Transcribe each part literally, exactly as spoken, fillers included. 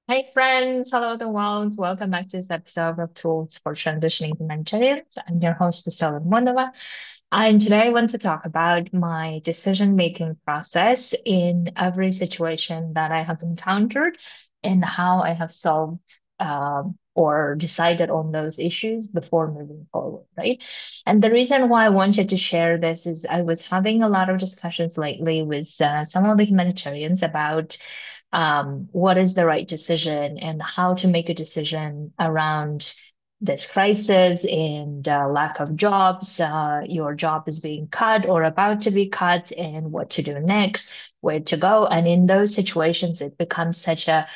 Hey friends, hello the world. Welcome back to this episode of Tools for Transitioning Humanitarians. I'm your host, Stella Monova, and today I want to talk about my decision-making process in every situation that I have encountered and how I have solved um, or decided on those issues before moving forward, right? And the reason why I wanted to share this is I was having a lot of discussions lately with uh, some of the humanitarians about um, what is the right decision and how to make a decision around this crisis and uh, lack of jobs. Uh, your job is being cut or about to be cut, and what to do next, where to go. And in those situations, it becomes such a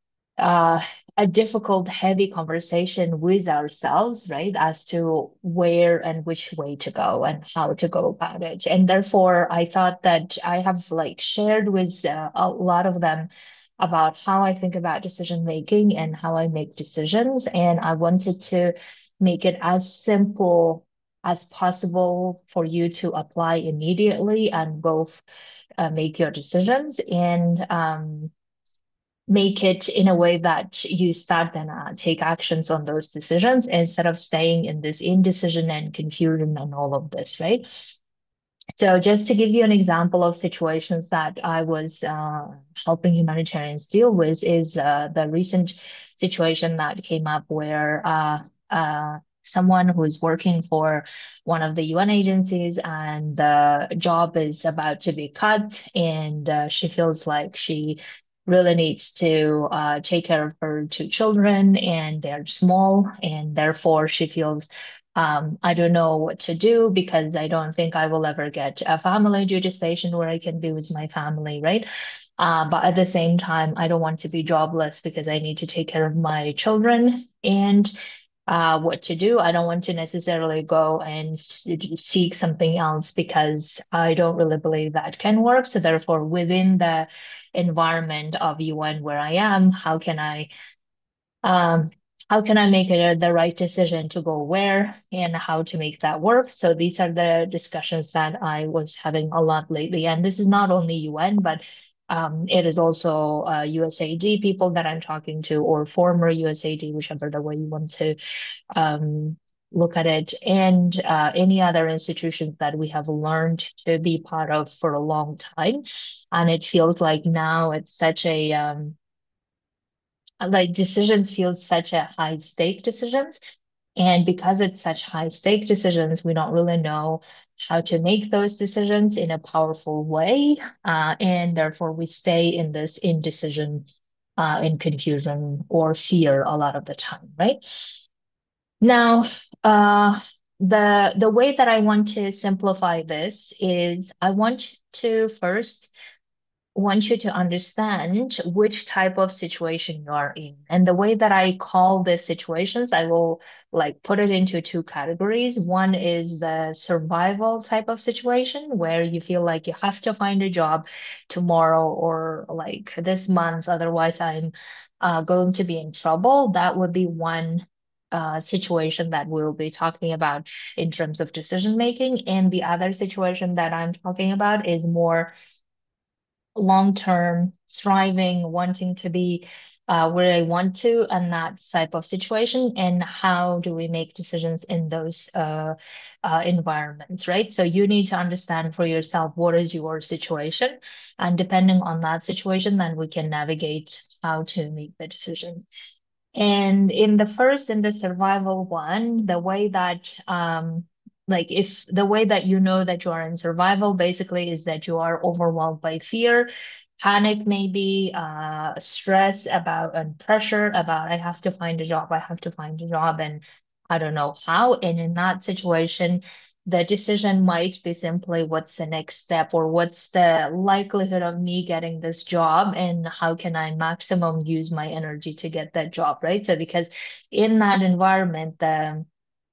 uh, a difficult, heavy conversation with ourselves, right, as to where and which way to go and how to go about it. And therefore, I thought that I have like shared with uh, a lot of them about how I think about decision making and how I make decisions. And I wanted to make it as simple as possible for you to apply immediately and both uh, make your decisions. And um, make it in a way that you start then uh, take actions on those decisions instead of staying in this indecision and confusion and all of this, right? So just to give you an example of situations that I was uh, helping humanitarians deal with is uh, the recent situation that came up where uh, uh, someone who is working for one of the U N agencies and the job is about to be cut, and uh, she feels like she really needs to uh, take care of her two children, and they're small, and therefore she feels um, I don't know what to do because I don't think I will ever get a family duty station where I can be with my family, right? Uh, but at the same time, I don't want to be jobless because I need to take care of my children and uh, what to do. I don't want to necessarily go and seek something else because I don't really believe that can work. So therefore, within the environment of U N where I am, how can I um, how can I make it the right decision to go where and how to make that work? So these are the discussions that I was having a lot lately. And this is not only U N, but um, it is also uh, U S A I D people that I'm talking to, or former U S A I D, whichever the way you want to um, look at it, and uh, any other institutions that we have learned to be part of for a long time. And it feels like now it's such a um, like decisions feel such a high stake decisions. And because it's such high stake decisions, we don't really know how to make those decisions in a powerful way. Uh, and therefore, we stay in this indecision, uh, in confusion or fear a lot of the time, right? Now, uh, the the way that I want to simplify this is I want to first want you to understand which type of situation you are in. And the way that I call these situations, I will like put it into two categories. One is the survival type of situation where you feel like you have to find a job tomorrow or like this month, otherwise I'm uh, going to be in trouble. That would be one uh, situation that we'll be talking about in terms of decision making. And the other situation that I'm talking about is more long-term striving, wanting to be uh, where I want to, and that type of situation, and how do we make decisions in those uh, uh, environments, right? So you need to understand for yourself what is your situation, and depending on that situation, then we can navigate how to make the decision. And in the first, in the survival one, the way that, um, like if the way that you know that you are in survival basically is that you are overwhelmed by fear, panic, maybe, uh, stress about and pressure about I have to find a job, I have to find a job, and I don't know how. And in that situation, the decision might be simply what's the next step or what's the likelihood of me getting this job and how can I maximum use my energy to get that job, right? So because in that environment, the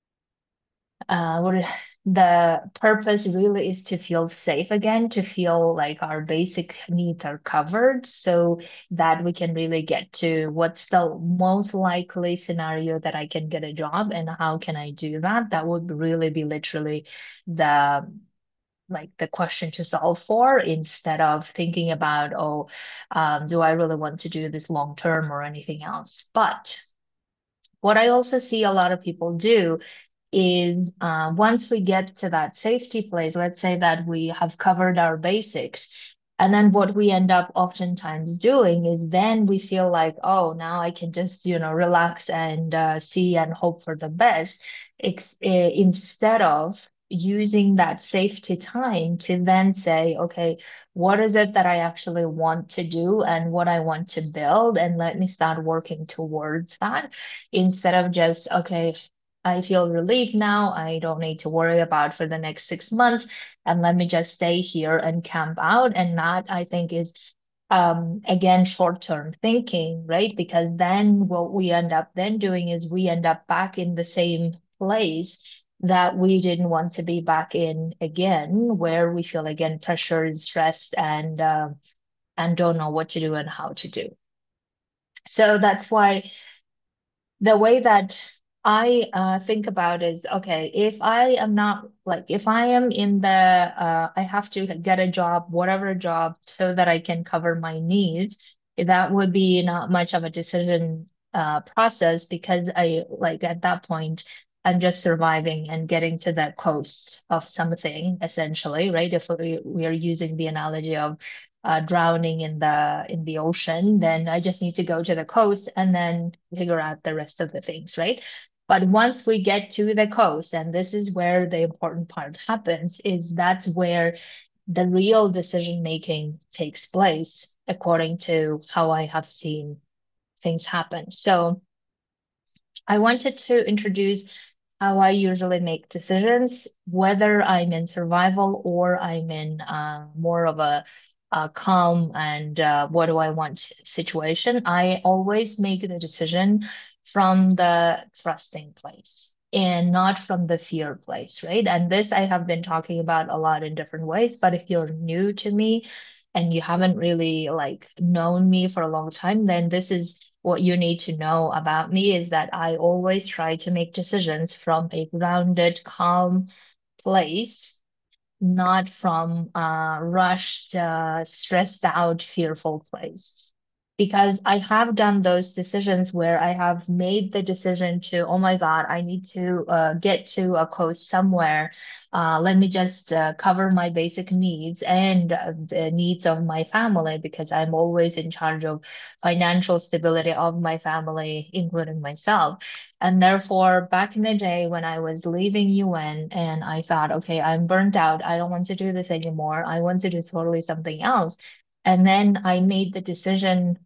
uh, what it- the purpose really is to feel safe again, to feel like our basic needs are covered so that we can really get to what's the most likely scenario that I can get a job and how can I do that? That would really be literally the like the question to solve for instead of thinking about, oh, um, do I really want to do this long term or anything else? But what I also see a lot of people do is uh, once we get to that safety place, let's say that we have covered our basics. And then what we end up oftentimes doing is then we feel like, oh, now I can just, you know, relax and uh, see and hope for the best, ex eh, instead of using that safety time to then say, okay, what is it that I actually want to do and what I want to build? And let me start working towards that instead of just, okay, I feel relieved now. I don't need to worry about for the next six months. And let me just stay here and camp out. And that I think is, um, again, short-term thinking, right? Because then what we end up then doing is we end up back in the same place that we didn't want to be back in again, where we feel again pressured, stressed, and uh, and don't know what to do and how to do. So that's why the way that I uh, think about is okay, if I am not like if I am in the uh, I have to get a job, whatever job, so that I can cover my needs, that would be not much of a decision uh, process because I like at that point I'm just surviving and getting to the coast of something essentially, right? If we, we are using the analogy of uh, drowning in the in the ocean, then I just need to go to the coast and then figure out the rest of the things, right? But once we get to the coast, and this is where the important part happens, is that's where the real decision making takes place, according to how I have seen things happen. So I wanted to introduce how I usually make decisions, whether I'm in survival or I'm in uh, more of a, a calm and uh, what do I want situation. I always make the decision from the trusting place and not from the fear place, right? And this I have been talking about a lot in different ways, but if you're new to me and you haven't really like known me for a long time, then this is what you need to know about me is that I always try to make decisions from a grounded, calm place, not from a rushed, uh, stressed out, fearful place. Because I have done those decisions where I have made the decision to, oh my God, I need to uh, get to a coast somewhere. Uh, let me just uh, cover my basic needs and uh, the needs of my family because I'm always in charge of financial stability of my family, including myself. And therefore, back in the day when I was leaving U N and I thought, okay, I'm burnt out. I don't want to do this anymore. I want to do totally something else. And then I made the decision,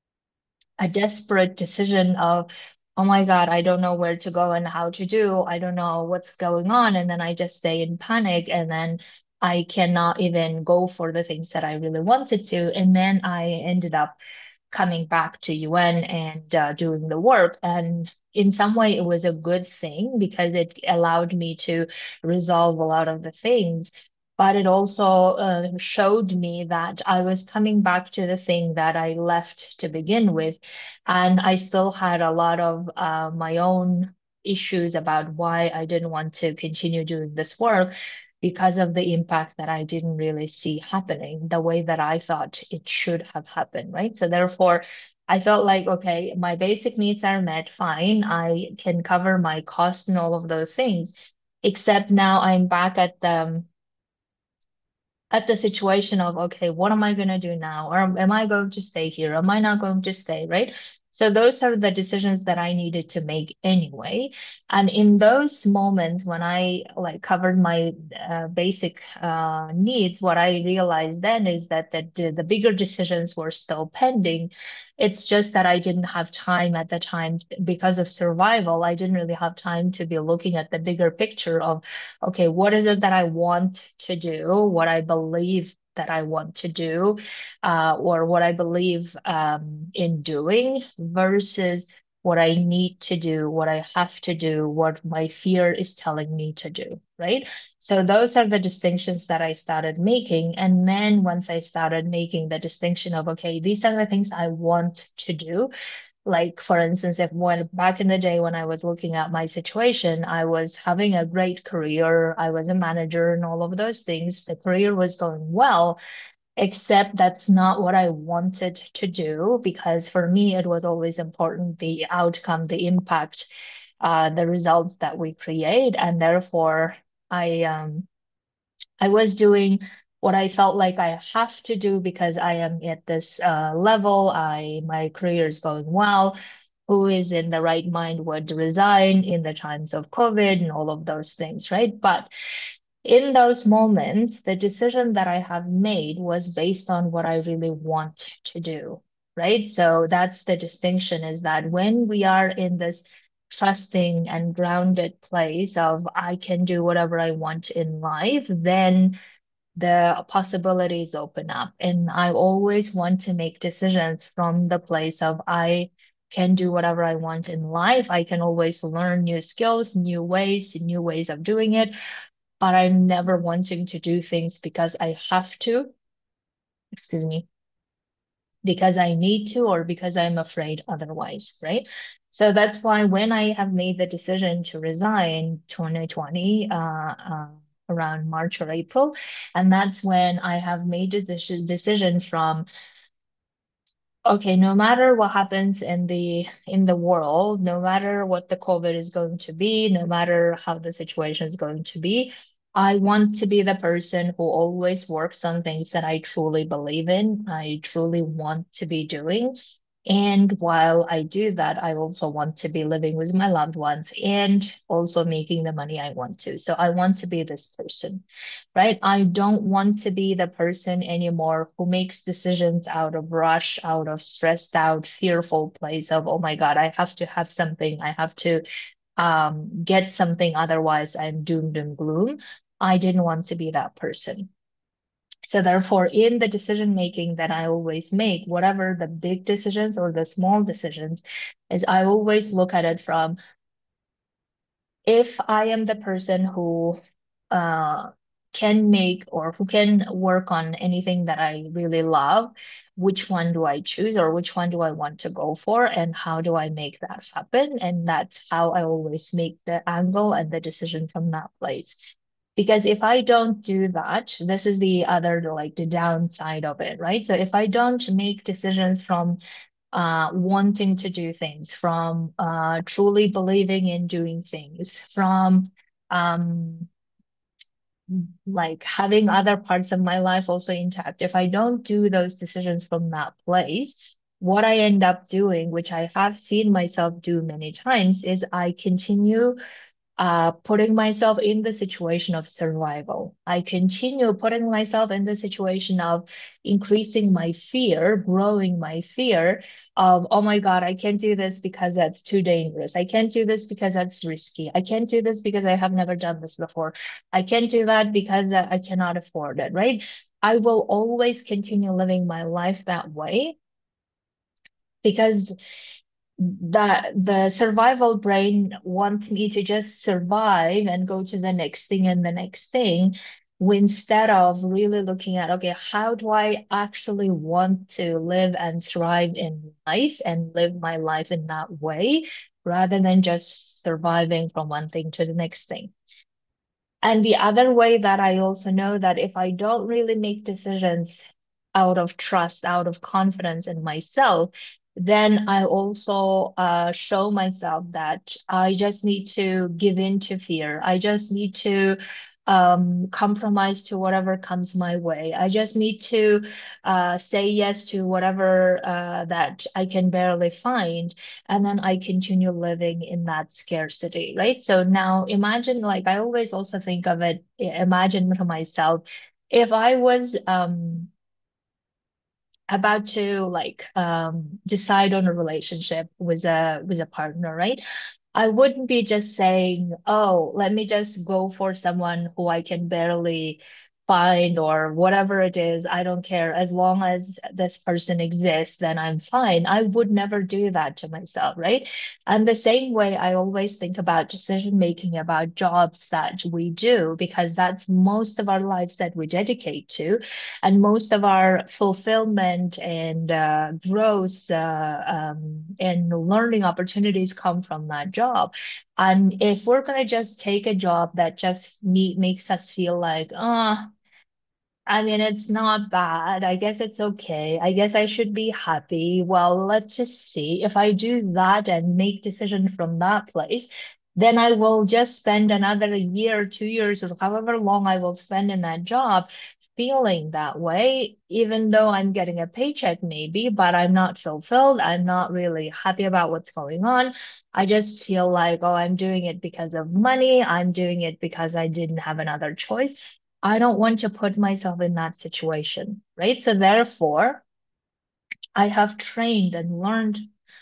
a desperate decision of, oh my God, I don't know where to go and how to do. I don't know what's going on. And then I just stay in panic. And then I cannot even go for the things that I really wanted to. And then I ended up coming back to U N and uh, doing the work. And in some way, it was a good thing because it allowed me to resolve a lot of the things. But it also uh, showed me that I was coming back to the thing that I left to begin with. And I still had a lot of uh, my own issues about why I didn't want to continue doing this work because of the impact that I didn't really see happening the way that I thought it should have happened, right? So therefore, I felt like, okay, my basic needs are met, fine. I can cover my costs and all of those things. Except now I'm back at the at the situation of, okay, what am I going to do now? Or am I going to stay here? Am I not going to stay? Right. So those are the decisions that I needed to make anyway. And in those moments when I like covered my uh, basic uh, needs, what I realized then is that the, the bigger decisions were still pending. It's just that I didn't have time at the time because of survival. I didn't really have time to be looking at the bigger picture of okay, what is it that I want to do, what I believe that I want to do, uh, or what I believe um, in doing versus what I need to do, what I have to do, what my fear is telling me to do, right? So those are the distinctions that I started making. And then once I started making the distinction of, okay, these are the things I want to do, Like, for instance, if when back in the day when I was looking at my situation, I was having a great career, I was a manager and all of those things. The career was going well, except that's not what I wanted to do because for me, it was always important the outcome, the impact, uh, the results that we create. And therefore, I um I was doing what I felt like I have to do because I am at this uh, level. I my career is going well. Who is in the right mind would resign in the times of COVID and all of those things, right? But in those moments, the decision that I have made was based on what I really want to do, right? So that's the distinction is that when we are in this trusting and grounded place of I can do whatever I want in life, then the possibilities open up. And I always want to make decisions from the place of I can do whatever I want in life. I can always learn new skills, new ways, new ways of doing it, but I'm never wanting to do things because I have to, excuse me, because I need to or because I'm afraid otherwise, right? So that's why when I have made the decision to resign twenty twenty, uh, uh, around March or April, and that's when I have made the deci- decision from, okay, no matter what happens in the in the world, no matter what the COVID is going to be, no matter how the situation is going to be, I want to be the person who always works on things that I truly believe in, I truly want to be doing. And while I do that, I also want to be living with my loved ones and also making the money I want to. So I want to be this person, right? I don't want to be the person anymore who makes decisions out of rush, out of stressed out, fearful place of, oh my God, I have to have something. I have to um, get something. Otherwise, I'm doomed and gloom. I didn't want to be that person. So therefore, in the decision making that I always make, whatever the big decisions or the small decisions, is I always look at it from if I am the person who uh, can make or who can work on anything that I really love, which one do I choose or which one do I want to go for, and how do I make that happen? And that's how I always make the angle and the decision from that place. Because if I don't do that, this is the other, like the downside of it, right? So if I don't make decisions from uh, wanting to do things, from uh, truly believing in doing things, from um, like having other parts of my life also intact. If I don't do those decisions from that place, what I end up doing, which I have seen myself do many times, is I continue uh, putting myself in the situation of survival. I continue putting myself in the situation of increasing my fear, growing my fear of, oh my God, I can't do this because that's too dangerous. I can't do this because that's risky. I can't do this because I have never done this before. I can't do that because uh, I cannot afford it, right? I will always continue living my life that way because that the survival brain wants me to just survive and go to the next thing and the next thing instead of really looking at, okay, how do I actually want to live and thrive in life and live my life in that way rather than just surviving from one thing to the next thing. And the other way that I also know that if I don't really make decisions out of trust, out of confidence in myself, then I also uh, show myself that I just need to give in to fear. I just need to um, compromise to whatever comes my way. I just need to uh, say yes to whatever uh, that I can barely find, and then I continue living in that scarcity, right? So now imagine, like I always also think of it, imagine to myself, if I was um about to like um decide on a relationship with a with a partner, right? I wouldn't be just saying, oh, let me just go for someone who I can barely find or whatever it is, I don't care. As long as this person exists, then I'm fine. I would never do that to myself, right? And the same way, I always think about decision making about jobs that we do, because that's most of our lives that we dedicate to, and most of our fulfillment and uh, growth uh, um, and learning opportunities come from that job. And if we're going to just take a job that just me makes us feel like, oh, I mean, it's not bad. I guess it's okay. I guess I should be happy. Well, let's just see. If I do that and make decision from that place, then I will just spend another year, two years, or however long I will spend in that job feeling that way, even though I'm getting a paycheck maybe, but I'm not fulfilled. I'm not really happy about what's going on. I just feel like, oh, I'm doing it because of money. I'm doing it because I didn't have another choice. I don't want to put myself in that situation, right? So therefore, I have trained and learned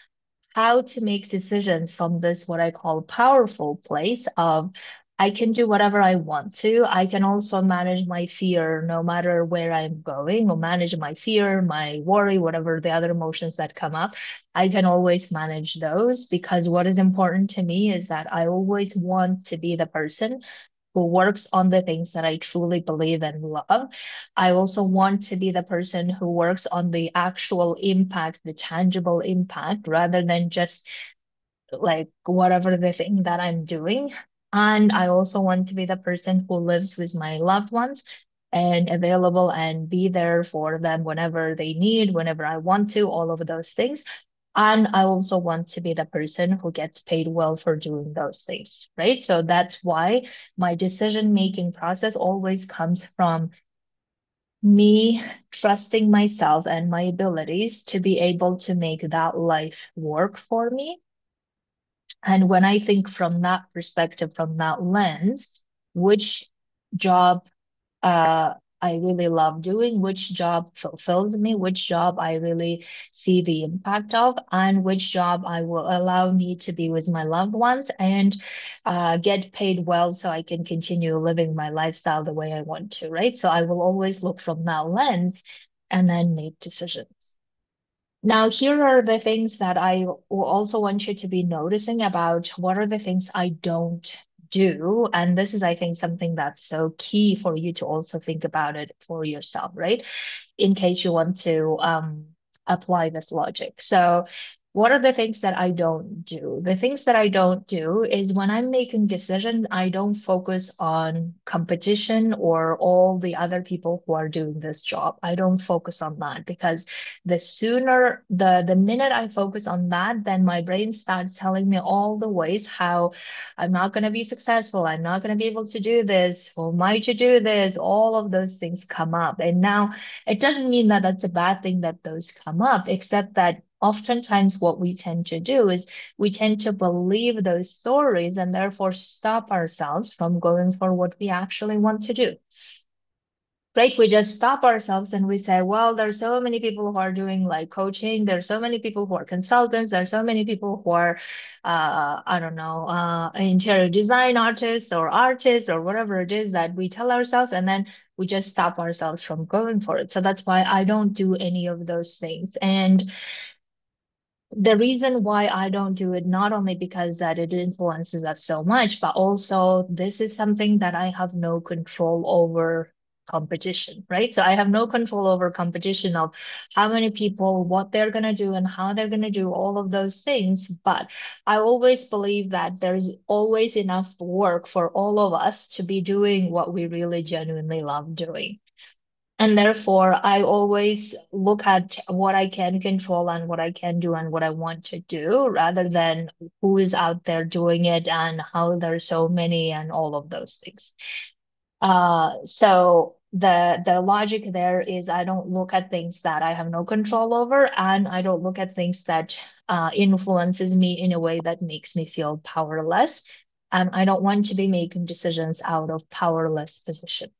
how to make decisions from this, what I call powerful place of I can do whatever I want to. I can also manage my fear no matter where I'm going, or manage my fear, my worry, whatever the other emotions that come up. I can always manage those, because what is important to me is that I always want to be the person who works on the things that I truly believe and love. I also want to be the person who works on the actual impact, the tangible impact, rather than just like whatever the thing that I'm doing. And I also want to be the person who lives with my loved ones and available and be there for them whenever they need, whenever I want to, all of those things. And I also want to be the person who gets paid well for doing those things, right? So that's why my decision-making process always comes from me trusting myself and my abilities to be able to make that life work for me. And when I think from that perspective, from that lens, which job uh, I really love doing, which job fulfills me, which job I really see the impact of, and which job I will allow me to be with my loved ones and uh, get paid well so I can continue living my lifestyle the way I want to, right? So I will always look from that lens and then make decisions. Now, here are the things that I also want you to be noticing about what are the things I don't do. And this is, I think, something that's so key for you to also think about it for yourself, right? In case you want to um, apply this logic. So, what are the things that I don't do? The things that I don't do is when I'm making decisions, I don't focus on competition or all the other people who are doing this job. I don't focus on that, because the sooner the the minute I focus on that, then my brain starts telling me all the ways how I'm not going to be successful. I'm not going to be able to do this. Well, might you do this? All of those things come up. And now it doesn't mean that that's a bad thing that those come up, except that oftentimes what we tend to do is we tend to believe those stories and therefore stop ourselves from going for what we actually want to do. Right? We just stop ourselves and we say, well, there's so many people who are doing like coaching. There's so many people who are consultants. There's so many people who are, uh, I don't know, uh, interior design artists or artists or whatever it is that we tell ourselves. And then we just stop ourselves from going for it. So that's why I don't do any of those things. And the reason why I don't do it, not only because that it influences us so much, but also this is something that I have no control over competition, right? So I have no control over competition of how many people, what they're going to do and how they're going to do all of those things. But I always believe that there's always enough work for all of us to be doing what we really genuinely love doing. And therefore, I always look at what I can control and what I can do and what I want to do rather than who is out there doing it and how there's so many and all of those things. Uh, so the the logic there is I don't look at things that I have no control over, and I don't look at things that uh, influences me in a way that makes me feel powerless. And I don't want to be making decisions out of powerless position.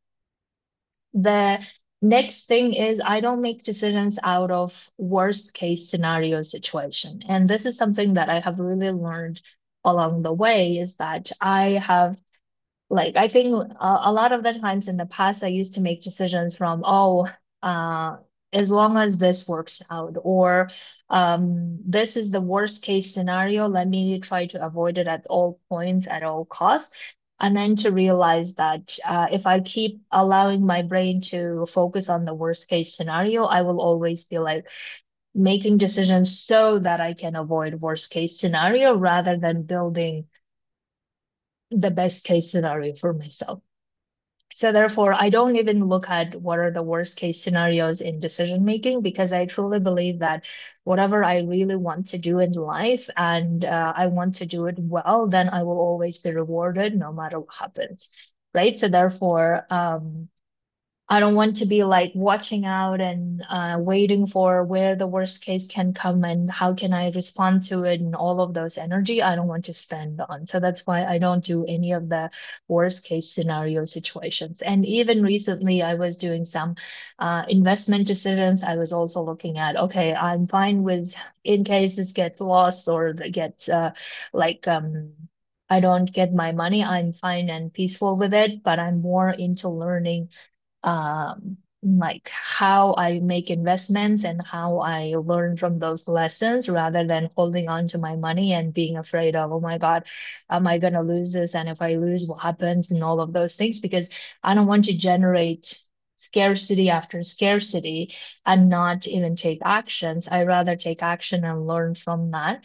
The next thing is I don't make decisions out of worst case scenario situation. And this is something that I have really learned along the way is that I have like I think a, a lot of the times in the past I used to make decisions from, oh, uh, as long as this works out, or um, this is the worst case scenario, let me try to avoid it at all points, at all costs. And then to realize that uh, if I keep allowing my brain to focus on the worst case scenario, I will always be like making decisions so that I can avoid worst case scenario rather than building the best case scenario for myself. So therefore, I don't even look at what are the worst case scenarios in decision making because I truly believe that whatever I really want to do in life and uh, I want to do it well, then I will always be rewarded no matter what happens. Right. So therefore, um, I don't want to be like watching out and uh, waiting for where the worst case can come and how can I respond to it and all of those energy I don't want to spend on. So that's why I don't do any of the worst case scenario situations. And even recently, I was doing some uh, investment decisions. I was also looking at, okay, I'm fine with in case this gets lost or gets uh, like, um, I don't get my money, I'm fine and peaceful with it, but I'm more into learning um, like how I make investments and how I learn from those lessons rather than holding on to my money and being afraid of, oh my God, am I going to lose this? And if I lose, what happens? And all of those things, because I don't want to generate scarcity after scarcity and not even take actions. I rather take action and learn from that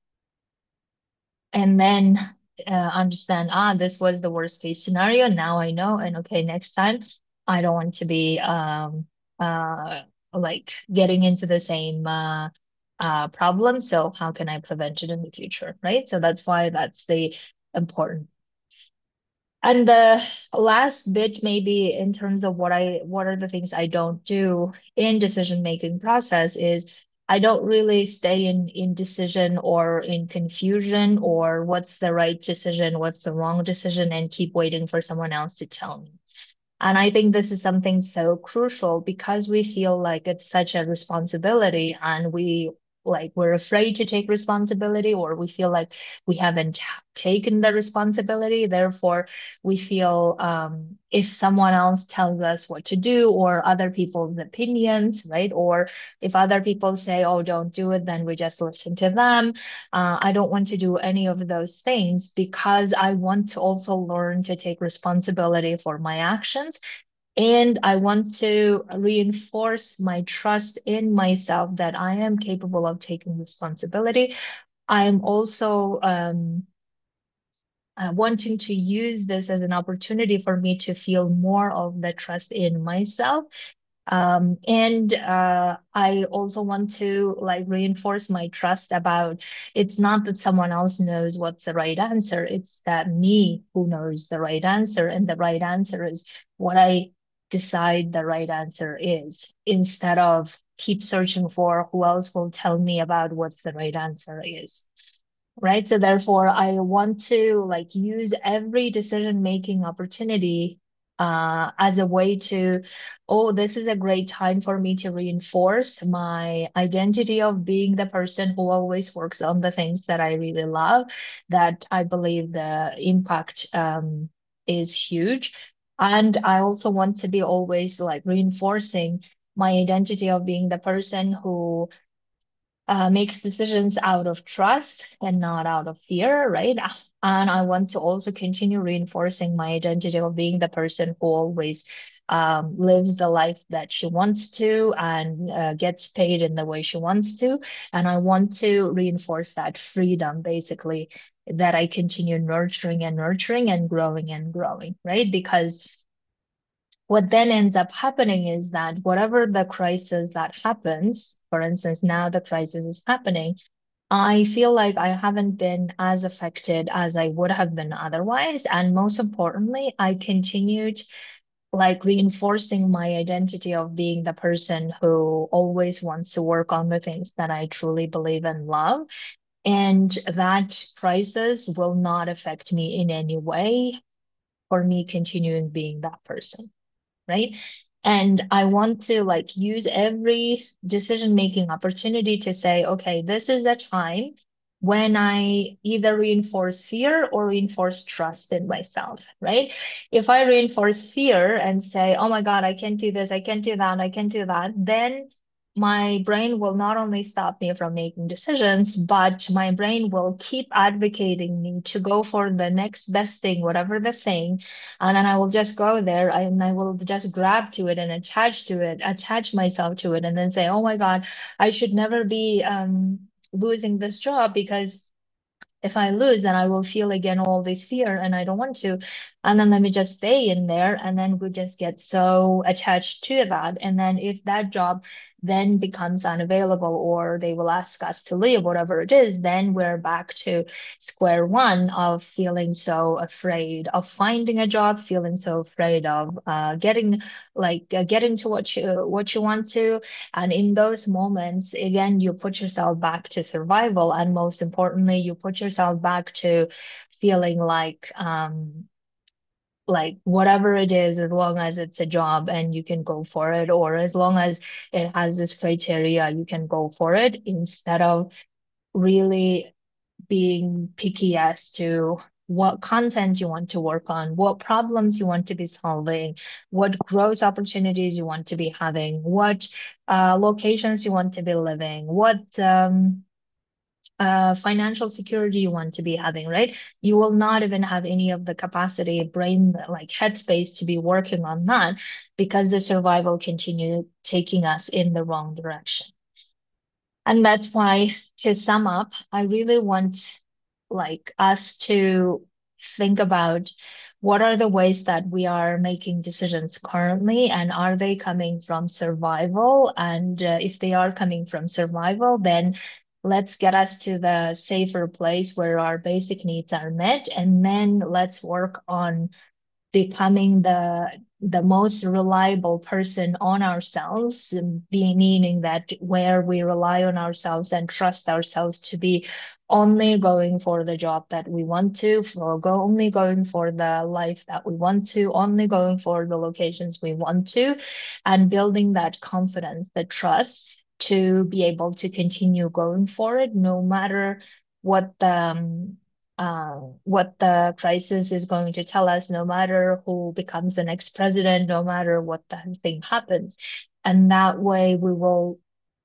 and then uh, understand, ah, this was the worst case scenario. Now I know, and okay, next time I don't want to be um uh like getting into the same uh uh problem. So how can I prevent it in the future, right? So that's why that's the important. And the last bit, maybe in terms of what I, what are the things I don't do in decision making process is I don't really stay in indecision or in confusion or what's the right decision, what's the wrong decision, and keep waiting for someone else to tell me. And I think this is something so crucial because we feel like it's such a responsibility and we like we're afraid to take responsibility or we feel like we haven't taken the responsibility. Therefore, we feel um, if someone else tells us what to do or other people's opinions, right? Or if other people say, oh, don't do it, then we just listen to them. Uh, I don't want to do any of those things because I want to also learn to take responsibility for my actions. And I want to reinforce my trust in myself that I am capable of taking responsibility. I'm also um, uh, wanting to use this as an opportunity for me to feel more of the trust in myself um, and uh, I also want to like reinforce my trust about it's not that someone else knows what's the right answer, it's that me who knows the right answer, and the right answer is what I decide the right answer is, instead of keep searching for who else will tell me about what's the right answer is. Right. So therefore, I want to like use every decision-making opportunity uh, as a way to, oh, this is a great time for me to reinforce my identity of being the person who always works on the things that I really love, that I believe the impact um, is huge. And I also want to be always like reinforcing my identity of being the person who uh, makes decisions out of trust and not out of fear, right? And I want to also continue reinforcing my identity of being the person who always um, lives the life that she wants to and uh, gets paid in the way she wants to. And I want to reinforce that freedom, basically, that I continue nurturing and nurturing and growing and growing, right? Because what then ends up happening is that whatever the crisis that happens, for instance, now the crisis is happening, I feel like I haven't been as affected as I would have been otherwise. And most importantly, I continued like reinforcing my identity of being the person who always wants to work on the things that I truly believe and love. And that crisis will not affect me in any way for me continuing being that person, right? And I want to like use every decision-making opportunity to say, okay, this is the time when I either reinforce fear or reinforce trust in myself, right? If I reinforce fear and say, oh my God, I can't do this, I can't do that, I can't do that, then my brain will not only stop me from making decisions, but my brain will keep advocating me to go for the next best thing, whatever the thing. And then I will just go there and I will just grab to it and attach to it, attach myself to it, and then say, oh my God, I should never be um, losing this job because if I lose, then I will feel again all this fear and I don't want to. And then let me just stay in there. And then we just get so attached to that. And then if that job then becomes unavailable or they will ask us to leave, whatever it is, then we're back to square one of feeling so afraid of finding a job, feeling so afraid of uh, getting like uh, getting to what you what you want to. And in those moments, again, you put yourself back to survival. And most importantly, you put yourself back to feeling like, um, like whatever it is, as long as it's a job and you can go for it, or as long as it has this criteria, you can go for it instead of really being picky as to what content you want to work on, what problems you want to be solving, what growth opportunities you want to be having, what uh, locations you want to be living, what um, uh, financial security you want to be having, right? You will not even have any of the capacity, brain, like headspace to be working on that because the survival continue taking us in the wrong direction. And that's why, to sum up, I really want like us to think about what are the ways that we are making decisions currently, and are they coming from survival? And uh, if they are coming from survival, then let's get us to the safer place where our basic needs are met, and then let's work on becoming the the most reliable person on ourselves, being meaning that where we rely on ourselves and trust ourselves to be only going for the job that we want to, for go only going for the life that we want to, only going for the locations we want to, and building that confidence, the trust to be able to continue going for it, no matter what the um, uh, what the crisis is going to tell us, no matter who becomes the next president, no matter what the thing happens. And that way we will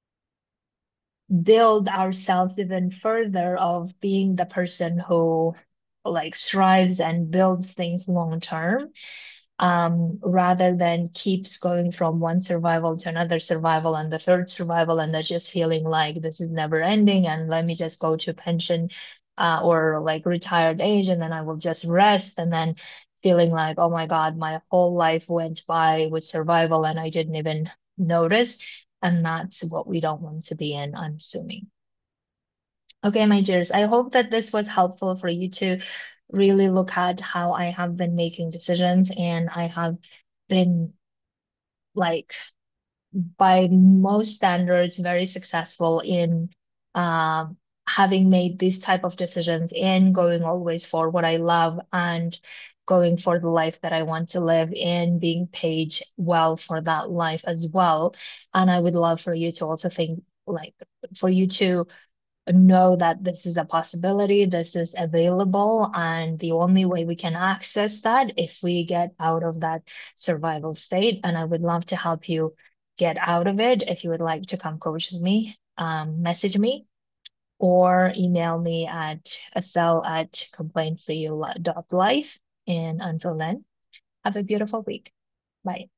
build ourselves even further of being the person who like strives and builds things long term, um, rather than keeps going from one survival to another survival and the third survival, and that's just feeling like this is never ending. And let me just go to pension, uh, or like retired age, and then I will just rest. And then feeling like, oh my God, my whole life went by with survival and I didn't even notice. And that's what we don't want to be in, I'm assuming. Okay, my dears, I hope that this was helpful for you to really look at how I have been making decisions, and I have been like by most standards very successful in um having made these type of decisions and going always for what I love and going for the life that I want to live and being paid well for that life as well. And I would love for you to also think like for you to know that this is a possibility, this is available, and the only way we can access that if we get out of that survival state. And I would love to help you get out of it. If you would like to come coach with me, um, message me or email me at asel at complaint free dot life. And until then, have a beautiful week. Bye.